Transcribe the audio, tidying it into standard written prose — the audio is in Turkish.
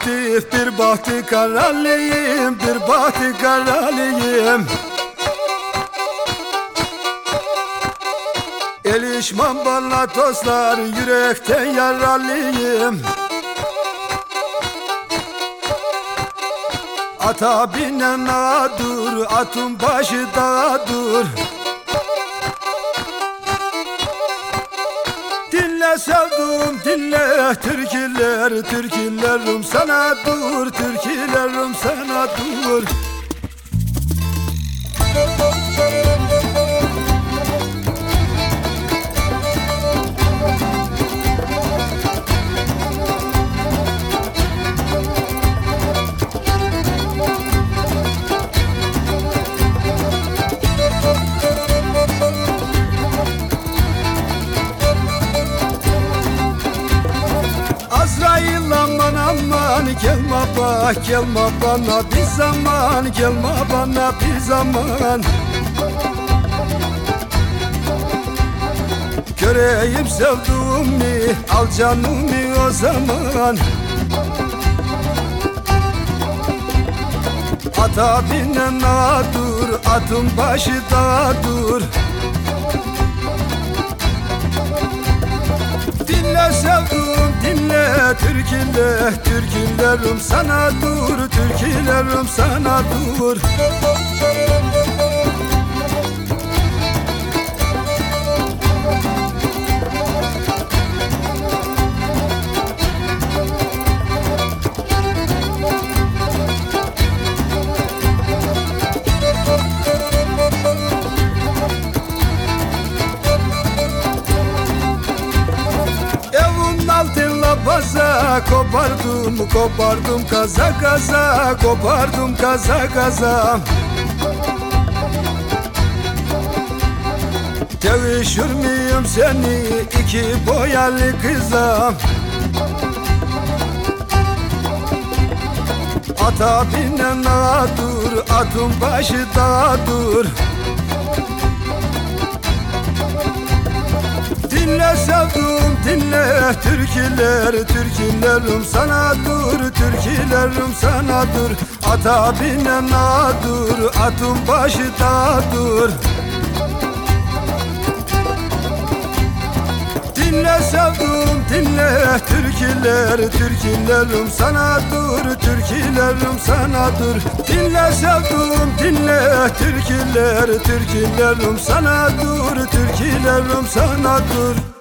bir bahtı karalıyım, bir bahtı karalıyım. Elişman bana tozlar, yürekten yaralıyım. Ata binen dur, atın başı da dur. Dinle sevdum, dinle türküler, türkülerim sana dur, türkülerim sana dur. Azrail aman aman gelme bak, gelme bana bir zaman, gelme bana bir zaman. Göreyim sevduğumu, al canımı o zaman. Ata binen dur, atın başı da dur. Dinle sevdum, dinle türküler, türkülerim sana dur, türkülerim sana dur. Baza kopardım, kopardım kaza kaza, kopardım kaza kaza. Sevişir miyim seni iki boyalı kıza? Ata binen dur, atın başı da dur. Dinle sevdum, dinle türküler, türkülerim sana dur, türkülerim sana dur. Ata binen dur, atın başı da dur. Dinle sevdum, dinle türküler, türkülerim sana dur, türkülerim sana dur. Dinle sevdum, dinle türküler, türkülerim sana dur, türkülerim sana dur.